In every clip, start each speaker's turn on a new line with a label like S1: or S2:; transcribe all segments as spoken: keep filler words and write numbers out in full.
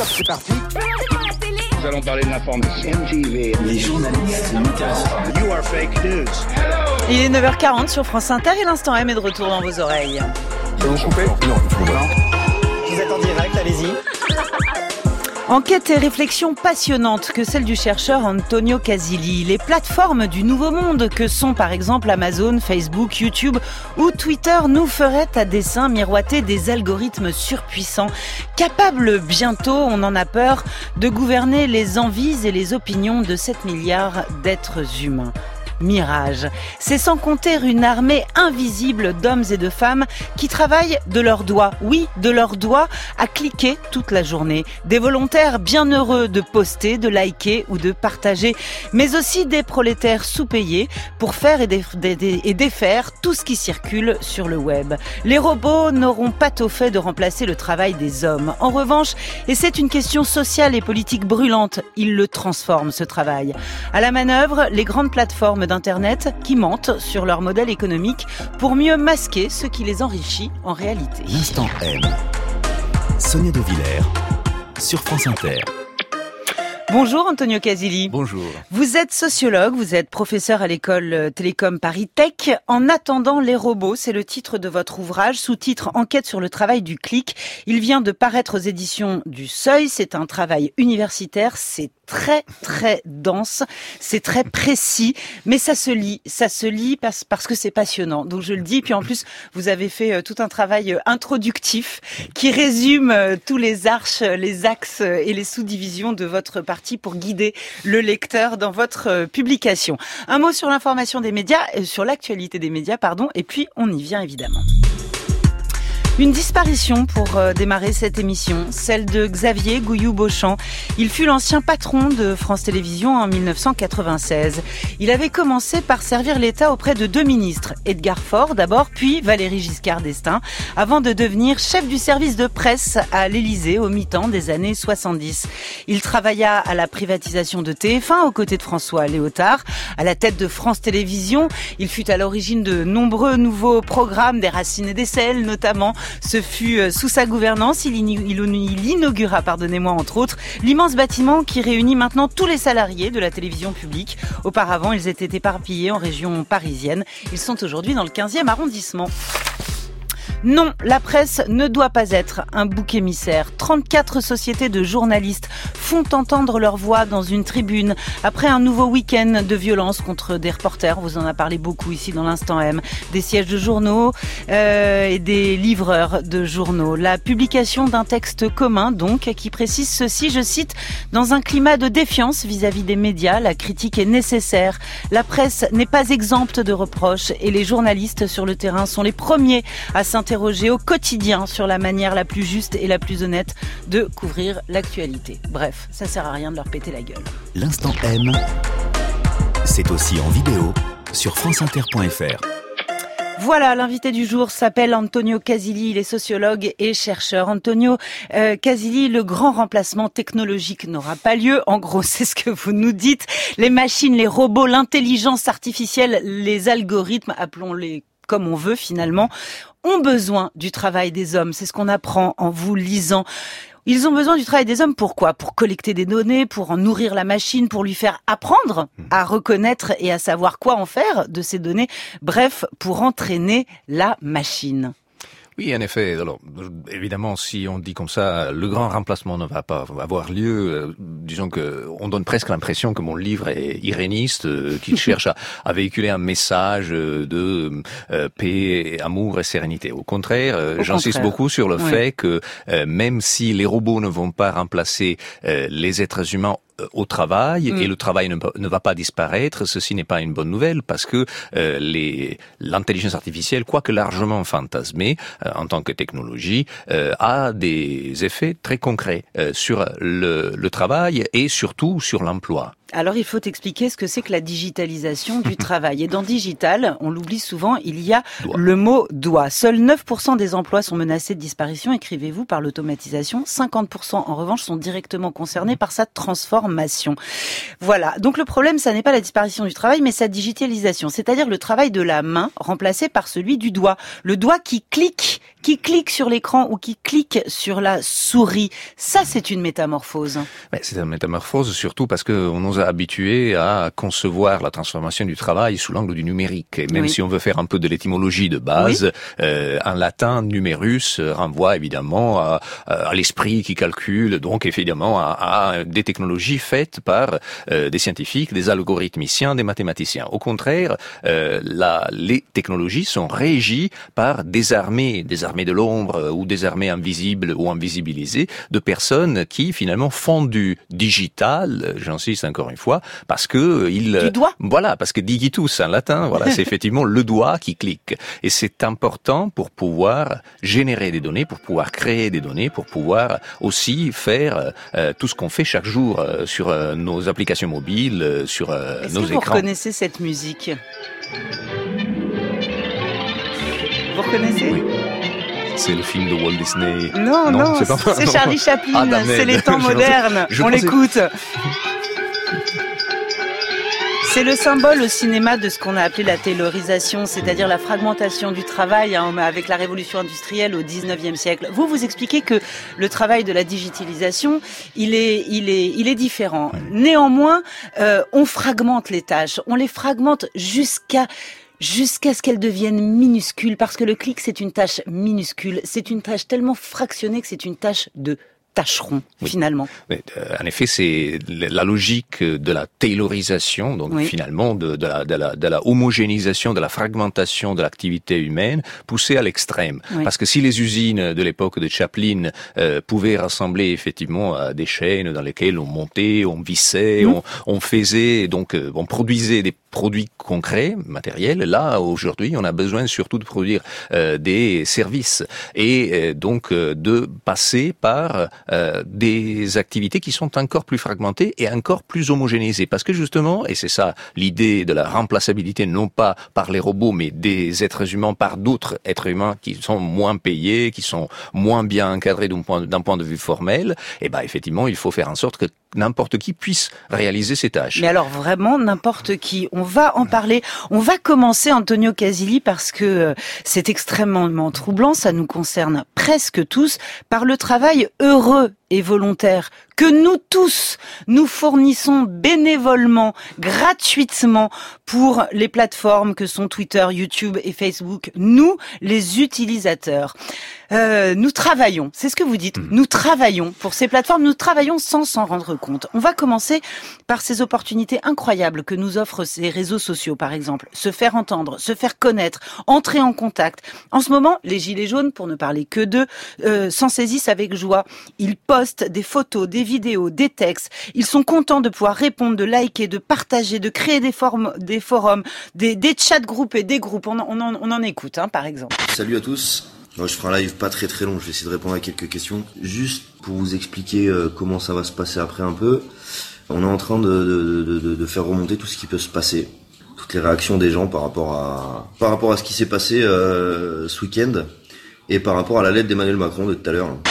S1: Stop, c'est parti.
S2: Nous allons parler de l'information.
S3: M T V, les journalistes m'intéressent pas.
S1: You are fake news.
S4: Il est neuf heures quarante sur France Inter et l'instant M est de retour dans vos oreilles.
S1: Je vais vous couper ? Non, non.
S5: Vous êtes en direct, allez-y.
S4: Enquête et réflexion passionnante que celle du chercheur Antonio Casilli. Les plateformes du nouveau monde que sont par exemple Amazon, Facebook, YouTube ou Twitter nous feraient à dessein miroiter des algorithmes surpuissants, capables bientôt, on en a peur, de gouverner les envies et les opinions de sept milliards d'êtres humains. Mirage. C'est sans compter une armée invisible d'hommes et de femmes qui travaillent de leurs doigts, oui, de leurs doigts, à cliquer toute la journée. Des volontaires bien heureux de poster, de liker ou de partager, mais aussi des prolétaires sous-payés pour faire et, dé- dé- et défaire tout ce qui circule sur le web. Les robots n'auront pas tôt fait de remplacer le travail des hommes. En revanche, et c'est une question sociale et politique brûlante, ils le transforment, ce travail. À la manœuvre, les grandes plateformes d'Internet qui mentent sur leur modèle économique pour mieux masquer ce qui les enrichit en réalité.
S6: L'instant M. Sonia De Villers sur France Inter.
S4: Bonjour Antonio Casilli.
S6: Bonjour.
S4: Vous êtes sociologue, vous êtes professeur à l'école Télécom Paris Tech. En attendant les robots, c'est le titre de votre ouvrage, sous-titre Enquête sur le travail du clic. Il vient de paraître aux éditions du Seuil. C'est un travail universitaire, c'est très très dense, c'est très précis, mais ça se lit, ça se lit parce, parce que c'est passionnant. Donc je le dis, puis en plus vous avez fait tout un travail introductif qui résume tous les arches, les axes et les sous-divisions de votre partie pour guider le lecteur dans votre publication. Un mot sur l'information des médias, sur l'actualité des médias, pardon, et puis on y vient évidemment. Une disparition pour euh, démarrer cette émission, celle de Xavier Gouilloux-Beauchamp. Il fut l'ancien patron de France Télévisions en mille neuf cent quatre-vingt-seize. Il avait commencé par servir l'État auprès de deux ministres, Edgar Faure d'abord, puis Valéry Giscard d'Estaing, avant de devenir chef du service de presse à l'Élysée au mi-temps des années soixante-dix. Il travailla à la privatisation de T F un aux côtés de François Léotard. À la tête de France Télévisions, il fut à l'origine de nombreux nouveaux programmes, des Racines et des Sels notamment. Ce fut sous sa gouvernance, il, il, il inaugura, pardonnez-moi, entre autres, l'immense bâtiment qui réunit maintenant tous les salariés de la télévision publique. Auparavant, ils étaient éparpillés en région parisienne. Ils sont aujourd'hui dans le quinzième arrondissement. Non, la presse ne doit pas être un bouc émissaire. trente-quatre sociétés de journalistes font entendre leur voix dans une tribune après un nouveau week-end de violence contre des reporters. Vous en avez parlé beaucoup ici dans l'Instant M. Des sièges de journaux euh, et des livreurs de journaux. La publication d'un texte commun, donc, qui précise ceci, je cite, « Dans un climat de défiance vis-à-vis des médias, la critique est nécessaire. La presse n'est pas exempte de reproches et les journalistes sur le terrain sont les premiers à s'interroger au quotidien sur la manière la plus juste et la plus honnête de couvrir l'actualité. » Bref, ça sert à rien de leur péter la gueule.
S6: L'instant M, c'est aussi en vidéo sur franceinter point f r.
S4: Voilà, l'invité du jour s'appelle Antonio Casilli, il est sociologue et chercheur. Antonio euh, Casilli, le grand remplacement technologique n'aura pas lieu. En gros, c'est ce que vous nous dites. Les machines, les robots, l'intelligence artificielle, les algorithmes, appelons-les comme on veut finalement, ont besoin du travail des hommes. C'est ce qu'on apprend en vous lisant. Ils ont besoin du travail des hommes, pourquoi ? Pour collecter des données, pour en nourrir la machine, pour lui faire apprendre à reconnaître et à savoir quoi en faire de ces données. Bref, pour entraîner la machine.
S7: Oui, en effet. Alors, évidemment, si on dit comme ça, le grand remplacement ne va pas avoir lieu. Euh, disons que on donne presque l'impression que mon livre est iréniste, euh, qu'il cherche à, à véhiculer un message de euh, paix, amour et sérénité. Au contraire, euh, Au j'insiste contraire. beaucoup sur le oui. fait que euh, même si les robots ne vont pas remplacer euh, les êtres humains au travail, mmh. et le travail ne, ne va pas disparaître, ceci n'est pas une bonne nouvelle parce que euh, les, l'intelligence artificielle, quoique largement fantasmée euh, en tant que technologie, euh, a des effets très concrets euh, sur le, le travail et surtout sur l'emploi.
S4: Alors, il faut expliquer ce que c'est que la digitalisation du travail. Et dans digital, on l'oublie souvent, il y a doigt. Le mot doigt. Seuls neuf pour cent des emplois sont menacés de disparition, écrivez-vous, par l'automatisation. cinquante pour cent, en revanche, sont directement concernés par sa transformation. Voilà. Donc, le problème, ça n'est pas la disparition du travail, mais sa digitalisation. C'est-à-dire le travail de la main remplacé par celui du doigt. Le doigt qui clique, qui clique sur l'écran ou qui clique sur la souris. Ça, c'est une métamorphose.
S7: Mais c'est une métamorphose surtout parce que on nous a habitués à concevoir la transformation du travail sous l'angle du numérique. Et même oui. si on veut faire un peu de l'étymologie de base, oui. euh, en latin, numerus renvoie évidemment à, à l'esprit qui calcule, donc évidemment à, à des technologies faites par euh, des scientifiques, des algorithmiciens, des mathématiciens. Au contraire, euh, la, les technologies sont régies par des armées, des armées de l'ombre ou des armées invisibles ou invisibilisées de personnes qui finalement font du digital, j'insiste encore une fois, parce que il
S4: du doigt.
S7: Voilà, parce que digitus en latin, voilà, c'est effectivement le doigt qui clique. Et c'est important pour pouvoir générer des données, pour pouvoir créer des données, pour pouvoir aussi faire euh, tout ce qu'on fait chaque jour euh, sur euh, nos applications mobiles, euh, sur euh,
S4: Est-ce
S7: nos
S4: que vous
S7: écrans.
S4: Vous reconnaissez cette musique? Vous reconnaissez?
S7: Oui. C'est le film de Walt Disney.
S4: Non, non, non c'est, pas... c'est Charlie Chaplin. Ah, c'est les temps modernes. Je On pensais... l'écoute. C'est le symbole au cinéma de ce qu'on a appelé la taylorisation, c'est-à-dire la fragmentation du travail hein, avec la révolution industrielle au dix-neuvième siècle. Vous, vous expliquez que le travail de la digitalisation, il est, il est, il est différent. Néanmoins, euh, on fragmente les tâches. On les fragmente jusqu'à... jusqu'à ce qu'elles deviennent minuscules, parce que le clic, c'est une tâche minuscule. C'est une tâche tellement fractionnée que c'est une tâche de tâcheron, oui. finalement.
S7: Mais, euh, en effet, c'est la logique de la taylorisation, donc oui. finalement de, de, la, de, la, de la homogénéisation, de la fragmentation de l'activité humaine poussée à l'extrême. Oui. Parce que si les usines de l'époque de Chaplin euh, pouvaient rassembler effectivement à des chaînes dans lesquelles on montait, on vissait, mmh. on, on faisait, donc euh, on produisait des produits concrets, matériels, là aujourd'hui on a besoin surtout de produire euh, des services et euh, donc euh, de passer par Euh, des activités qui sont encore plus fragmentées et encore plus homogénéisées. Parce que justement, et c'est ça l'idée de la remplaçabilité, non pas par les robots, mais des êtres humains par d'autres êtres humains qui sont moins payés, qui sont moins bien encadrés d'un point, d'un point de vue formel, et ben effectivement, il faut faire en sorte que n'importe qui puisse réaliser ces tâches.
S4: Mais alors vraiment, n'importe qui. On va en parler. On va commencer, Antonio Casilli, parce que c'est extrêmement troublant, ça nous concerne presque tous, par le travail heureux et volontaire que nous tous, nous fournissons bénévolement, gratuitement pour les plateformes que sont Twitter, YouTube et Facebook. Nous, les utilisateurs. Euh, nous travaillons, c'est ce que vous dites, nous travaillons pour ces plateformes, nous travaillons sans s'en rendre compte. On va commencer par ces opportunités incroyables que nous offrent ces réseaux sociaux, par exemple. Se faire entendre, se faire connaître, entrer en contact. En ce moment, les Gilets jaunes, pour ne parler que d'eux, euh, s'en saisissent avec joie. Ils postent des photos, des vidéos, des textes. Ils sont contents de pouvoir répondre, de liker, de partager, de créer des forums, des, forums, des, des chats groupes et des groupes. On en, on en, on en écoute, hein, par exemple.
S8: Salut à tous. Moi, je ferai un live pas très très long, je vais essayer de répondre à quelques questions. Juste pour vous expliquer euh, comment ça va se passer après un peu, on est en train de, de, de, de faire remonter tout ce qui peut se passer. Toutes les réactions des gens par rapport à, par rapport à ce qui s'est passé euh, ce week-end et par rapport à la lettre d'Emmanuel Macron de tout à l'heure.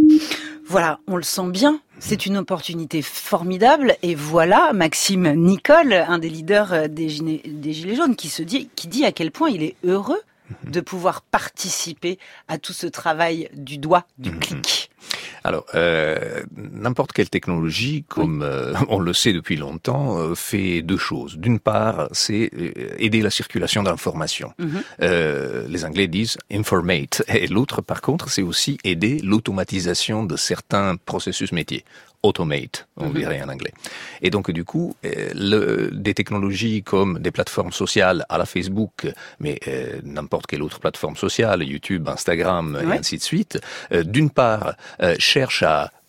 S4: Voilà, on le sent bien. C'est une opportunité formidable. Et voilà Maxime Nicole, un des leaders des Gilets, des Gilets jaunes, qui se dit, qui dit à quel point il est heureux de pouvoir participer à tout ce travail du doigt, du mmh. clic.
S7: Alors, euh, n'importe quelle technologie, comme oui. euh, on le sait depuis longtemps, euh, fait deux choses. D'une part, c'est euh, aider la circulation d'informations. Mm-hmm. Euh, les Anglais disent « informate ». Et l'autre, par contre, c'est aussi aider l'automatisation de certains processus métiers. Automate, on mm-hmm. dirait en anglais. Et donc, du coup, euh, le, des technologies comme des plateformes sociales à la Facebook, mais euh, n'importe quelle autre plateforme sociale, YouTube, Instagram, ouais. et ainsi de suite, euh, d'une part, euh, cherchent à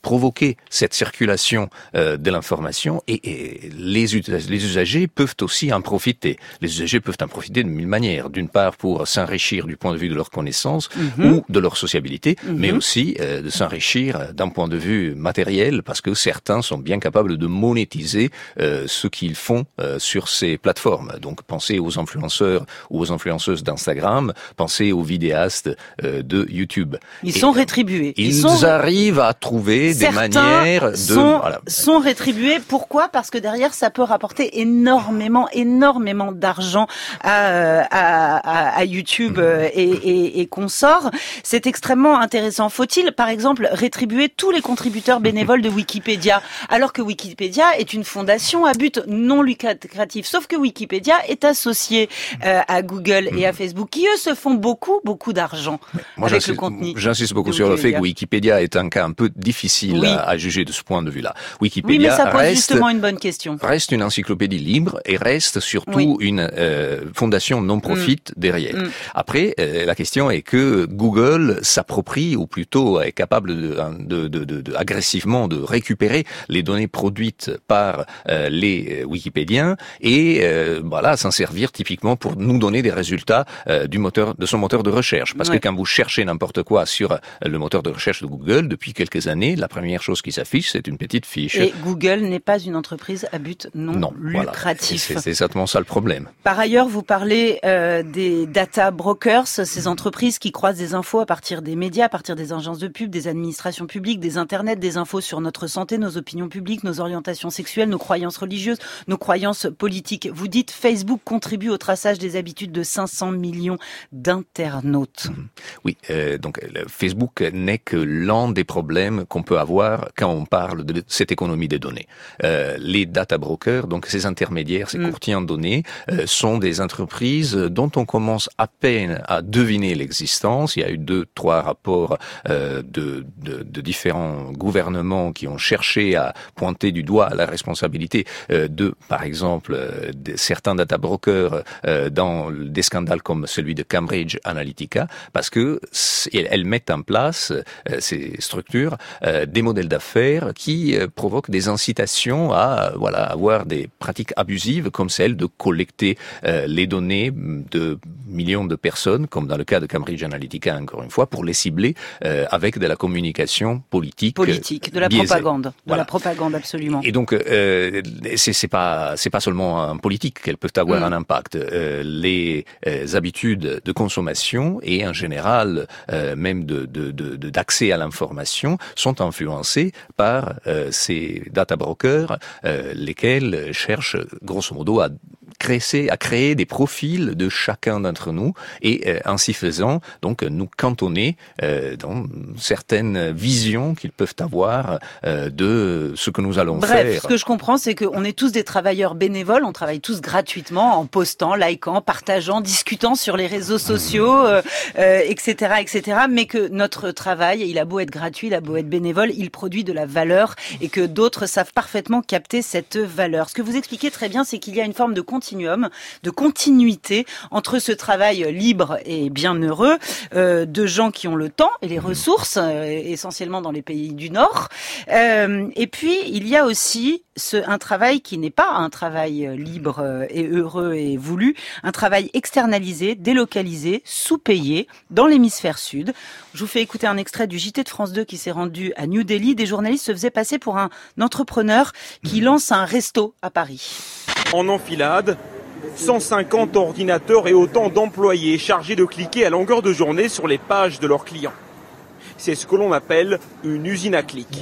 S7: provoquer cette circulation euh, de l'information et, et les, usagers, les usagers peuvent aussi en profiter. Les usagers peuvent en profiter de mille manières. D'une part pour s'enrichir du point de vue de leur connaissance mmh. ou de leur sociabilité, mmh. mais aussi euh, de s'enrichir d'un point de vue matériel parce que certains sont bien capables de monétiser euh, ce qu'ils font euh, sur ces plateformes. Donc pensez aux influenceurs ou aux influenceuses d'Instagram, pensez aux vidéastes euh, de YouTube.
S4: Ils
S7: et,
S4: sont rétribués.
S7: Ils,
S4: ils sont...
S7: arrivent à trouver des manières de...
S4: Sont,
S7: voilà.
S4: sont rétribués. Pourquoi ? Parce que derrière, ça peut rapporter énormément, énormément d'argent à, à, à, à YouTube mmh. et, et, et consorts. C'est extrêmement intéressant. Faut-il, par exemple, rétribuer tous les contributeurs bénévoles de Wikipédia, alors que Wikipédia est une fondation à but non lucratif. Sauf que Wikipédia est associé euh, à Google et à Facebook, qui eux se font beaucoup, beaucoup d'argent
S7: Moi,
S4: avec le contenu.
S7: J'insiste beaucoup sur le fait que Wikipédia est un cas un peu difficile oui. à, à juger de ce point de vue-là. Wikipédia
S4: oui, mais ça pose
S7: reste,
S4: justement une bonne question.
S7: Reste une encyclopédie libre et reste surtout oui. une euh, fondation non-profit mm. derrière. Mm. Après, euh, la question est que Google s'approprie, ou plutôt est capable de, de, de, de, de agressivement de récupérer les données produites par euh, les Wikipédiens et euh, voilà, s'en servir typiquement pour nous donner des résultats euh, du moteur, de son moteur de recherche. Parce ouais. que quand vous cherchez n'importe quoi sur le moteur de recherche de Google, depuis quelques années, la première chose qui s'affiche, c'est une petite fiche.
S4: Et Google n'est pas une entreprise à but non,
S7: non
S4: lucratif.
S7: Voilà. C'est exactement ça le problème.
S4: Par ailleurs, vous parlez euh, des data brokers, ces entreprises qui croisent des infos à partir des médias, à partir des agences de pub, des administrations publiques, des internets, des infos sur notre santé, nos opinions publiques, nos orientations sexuelles, nos croyances religieuses, nos croyances politiques. Vous dites Facebook contribue au traçage des habitudes de cinq cents millions d'internautes.
S7: Oui, euh, donc Facebook n'est que l'un des problèmes qu'on peut avoir quand on parle de cette économie des données. Euh, les data brokers, donc ces intermédiaires, ces mm. courtiers en données, euh, sont des entreprises dont on commence à peine à deviner l'existence. Il y a eu deux, trois rapports euh, de, de, de différents gouvernements qui ont cherché à pointer du doigt la responsabilité euh, de, par exemple, euh, de certains data brokers euh, dans des scandales comme celui de Cambridge Analytica, parce que elles mettent en place euh, ces structures euh, des modèles d'affaires qui euh, provoquent des incitations à voilà avoir des pratiques abusives comme celle de collecter euh, les données de millions de personnes, comme dans le cas de Cambridge Analytica encore une fois, pour les cibler euh, avec de la communication politique,
S4: politique, de la
S7: biaisée.
S4: propagande, de
S7: voilà.
S4: la propagande absolument.
S7: Et donc euh, c'est, c'est pas c'est pas seulement en politique qu'elles peuvent avoir mmh. un impact. Euh, les euh, habitudes de consommation et en général euh, même de, de, de, de d'accès à l'information sont influencés par euh, ces data brokers, euh, lesquels cherchent grosso modo à créer, à créer des profils de chacun d'entre nous et euh, ainsi faisant donc nous cantonner euh, dans certaines visions qu'ils peuvent avoir euh, de ce que nous allons
S4: Bref,
S7: faire.
S4: Bref, ce que je comprends, c'est qu'on est tous des travailleurs bénévoles, on travaille tous gratuitement en postant, likant, partageant, discutant sur les réseaux sociaux, euh, euh, et cetera, et cetera. Mais que notre travail, il a beau être gratuit, il a beau être bénévole, il produit de la valeur et que d'autres savent parfaitement capter cette valeur. Ce que vous expliquez très bien, c'est qu'il y a une forme de continuum, de continuité entre ce travail libre et bienheureux euh, de gens qui ont le temps et les ressources, euh, essentiellement dans les pays du Nord. Euh, et puis, il y a aussi ce, un travail qui n'est pas un travail libre et heureux et voulu, un travail externalisé, délocalisé, sous-payé dans l'hémisphère sud. Je vous fais écouter un extrait du J T de France deux qui s'est rendu à New Delhi. Des journalistes se faisaient passer pour un entrepreneur qui lance un resto à Paris.
S9: En enfilade, cent cinquante ordinateurs et autant d'employés chargés de cliquer à longueur de journée sur les pages de leurs clients. C'est ce que l'on appelle une usine à clics.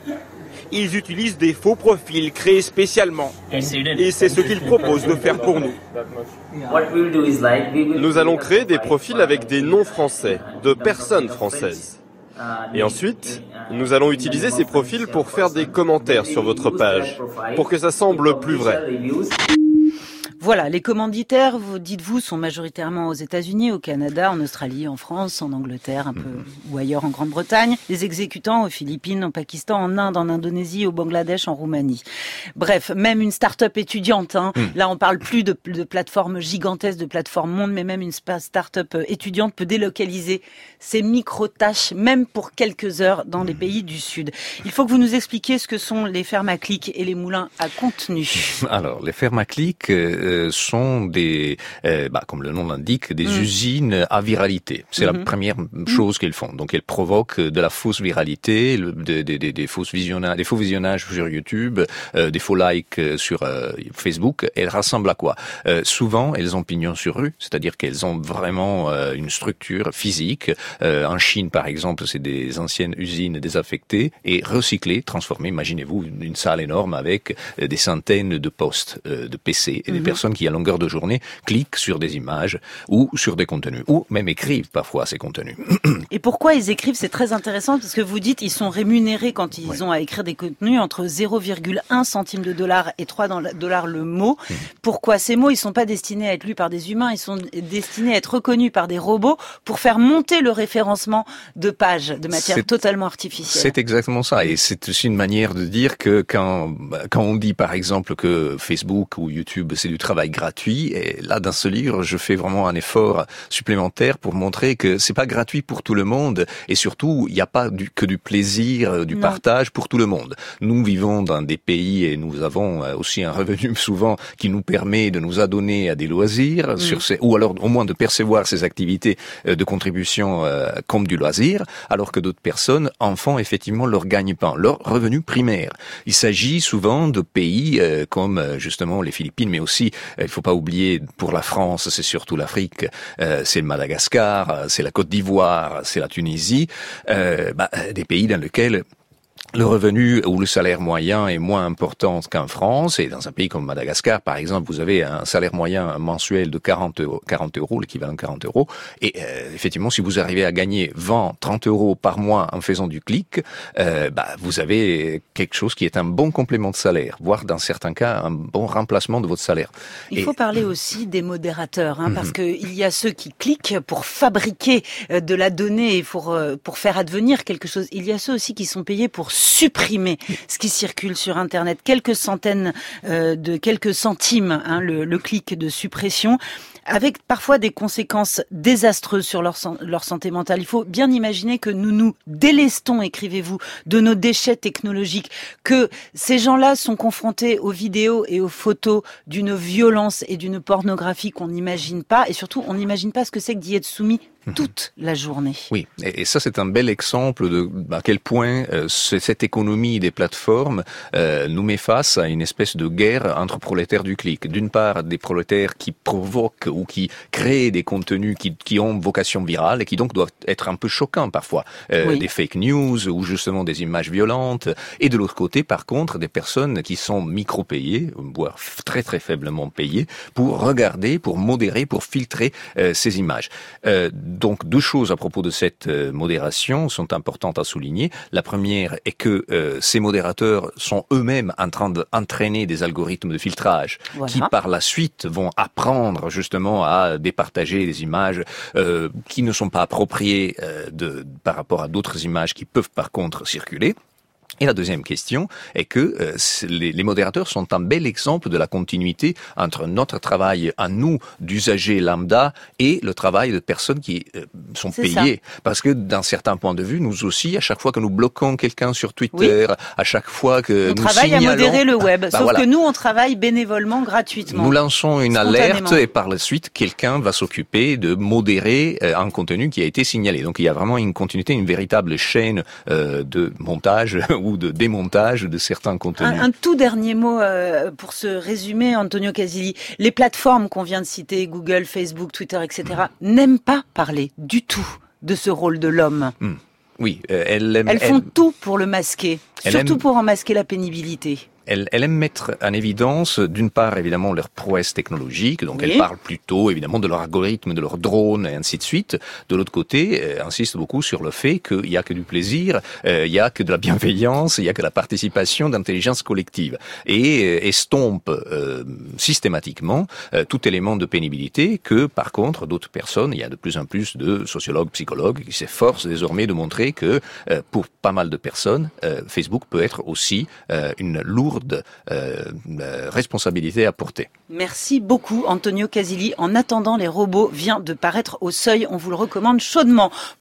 S9: Ils utilisent des faux profils créés spécialement. Et c'est ce qu'ils proposent de faire pour nous.
S10: Nous allons créer des profils avec des noms français, de personnes françaises. Et ensuite, nous allons utiliser ces profils pour faire des commentaires sur votre page, pour que ça semble plus vrai.
S4: Voilà, les commanditaires, vous dites-vous, sont majoritairement aux États-Unis, au Canada, en Australie, en France, en Angleterre, un peu mmh. ou ailleurs en Grande-Bretagne. Les exécutants aux Philippines, au Pakistan, en Inde, en Indonésie, au Bangladesh, en Roumanie. Bref, même une start-up étudiante. Hein. Mmh. Là, on parle plus de, de plateformes gigantesques, de plateformes monde, mais même une start-up étudiante peut délocaliser ses micro-tâches, même pour quelques heures, dans les pays du Sud. Il faut que vous nous expliquiez ce que sont les fermes à clics et les moulins à contenu.
S7: Alors, les fermes à clics euh, sont des, euh, bah, comme le nom l'indique, des mmh. usines à viralité. C'est mmh. la première chose qu'elles font. Donc, elles provoquent de la fausse viralité, le, des, des, des, des fausses visionnages, des faux visionnages sur YouTube, euh, des faux likes sur euh, Facebook. Elles rassemblent à quoi euh, Souvent, elles ont pignon sur rue, c'est-à-dire qu'elles ont vraiment euh, une structure physique. Euh, en Chine, par exemple, c'est des anciennes usines désaffectées et recyclées, transformées. Imaginez-vous une, une salle énorme avec euh, des centaines de postes, euh, de P C et mmh. des personnes qui, à longueur de journée, cliquent sur des images ou sur des contenus, ou même écrivent parfois ces contenus.
S4: Et pourquoi ils écrivent? C'est très intéressant parce que vous dites ils sont rémunérés quand ils oui. ont à écrire des contenus entre zéro virgule un centime de dollar et trois dollars le mot. Mmh. Pourquoi ces mots, ils sont pas destinés à être lus par des humains, ils sont destinés à être reconnus par des robots pour faire monter le référencement de pages de matière c'est, totalement artificielle.
S7: C'est exactement ça, et c'est aussi une manière de dire que quand quand on dit par exemple que Facebook ou YouTube c'est du travail gratuit, et là dans ce livre je fais vraiment un effort supplémentaire pour montrer que c'est pas gratuit pour tout le monde, et surtout il n'y a pas du, que du plaisir, du non. partage pour tout le monde. Nous vivons dans des pays et nous avons aussi un revenu souvent qui nous permet de nous adonner à des loisirs, mmh. sur ces, ou alors au moins de percevoir ces activités de contribution euh, comme du loisir, alors que d'autres personnes en font effectivement leur gagne-pain, leur revenu primaire. Il s'agit souvent de pays euh, comme euh, justement les Philippines, mais aussi, euh, il ne faut pas oublier, pour la France, c'est surtout l'Afrique, euh, c'est le Madagascar, c'est la Côte d'Ivoire, c'est la Tunisie, euh, bah, des pays dans lesquels le revenu ou le salaire moyen est moins important qu'en France, et dans un pays comme Madagascar, par exemple, vous avez un salaire moyen mensuel de quarante euros, l'équivalent de quarante euros, et euh, effectivement, si vous arrivez à gagner vingt, trente euros par mois en faisant du clic, euh, bah, vous avez quelque chose qui est un bon complément de salaire, voire dans certains cas, un bon remplacement de votre salaire.
S4: Il
S7: et...
S4: faut parler aussi des modérateurs, hein, mm-hmm. parce qu'il y a ceux qui cliquent pour fabriquer de la donnée et pour, pour faire advenir quelque chose. Il y a ceux aussi qui sont payés pour supprimer ce qui circule sur Internet. Quelques centaines euh, de quelques centimes, hein, le, le clic de suppression, avec parfois des conséquences désastreuses sur leur, leur santé mentale. Il faut bien imaginer que nous nous délestons, écrivez-vous, de nos déchets technologiques, que ces gens-là sont confrontés aux vidéos et aux photos d'une violence et d'une pornographie qu'on n'imagine pas, et surtout on n'imagine pas ce que c'est que d'y être soumis toute la journée.
S7: Oui, et ça c'est un bel exemple de à quel point euh, cette économie des plateformes euh, nous met face à une espèce de guerre entre prolétaires du clic. D'une part, des prolétaires qui provoquent ou qui créent des contenus qui, qui ont vocation virale et qui donc doivent être un peu choquants parfois. Euh, oui. Des fake news ou justement des images violentes. Et de l'autre côté, par contre, des personnes qui sont micro-payées, voire très très faiblement payées, pour regarder, pour modérer, pour filtrer euh, ces images. Euh, Donc deux choses à propos de cette euh, modération sont importantes à souligner. La première est que euh, ces modérateurs sont eux-mêmes en train d'entraîner des algorithmes de filtrage voilà. qui par la suite vont apprendre justement à départager des images euh, qui ne sont pas appropriées euh, de, par rapport à d'autres images qui peuvent par contre circuler. Et la deuxième question est que euh, les, les modérateurs sont un bel exemple de la continuité entre notre travail à nous, d'usagers lambda, et le travail de personnes qui euh, sont C'est payées. Ça. Parce que d'un certain point de vue, nous aussi, à chaque fois que nous bloquons quelqu'un sur Twitter, oui. à chaque fois que
S4: on
S7: nous
S4: travaille
S7: signalons...
S4: à modérer le web, bah, sauf
S7: voilà.
S4: que nous, on travaille bénévolement, gratuitement.
S7: Nous lançons une alerte et par la suite, quelqu'un va s'occuper de modérer euh, un contenu qui a été signalé. Donc il y a vraiment une continuité, une véritable chaîne euh, de montage ou de démontage de certains contenus.
S4: Un, un tout dernier mot euh, pour se résumer, Antonio Casilli. Les plateformes qu'on vient de citer, Google, Facebook, Twitter, et cetera, mmh. n'aiment pas parler du tout de ce rôle de l'homme.
S7: Mmh. Oui, euh, elles,
S4: elles font elles... tout pour le masquer. Surtout
S7: aime...
S4: pour en masquer la pénibilité.
S7: Elle, elle aime mettre en évidence, d'une part, évidemment, leur prouesse technologique. Donc, oui. Elle parle plutôt, évidemment, de leur algorithme, de leurs drones, et ainsi de suite. De l'autre côté, elle insiste beaucoup sur le fait qu'il n'y a que du plaisir, euh, il n'y a que de la bienveillance, il n'y a que la participation d'intelligence collective. Et euh, estompe euh, systématiquement euh, tout élément de pénibilité que, par contre, d'autres personnes, il y a de plus en plus de sociologues, psychologues qui s'efforcent désormais de montrer que, euh, pour pas mal de personnes, euh, Facebook peut être aussi euh, une lourde de euh, euh, responsabilité à porter.
S4: Merci beaucoup Antonio Casilli. En attendant les robots vient de paraître au Seuil. On vous le recommande chaudement.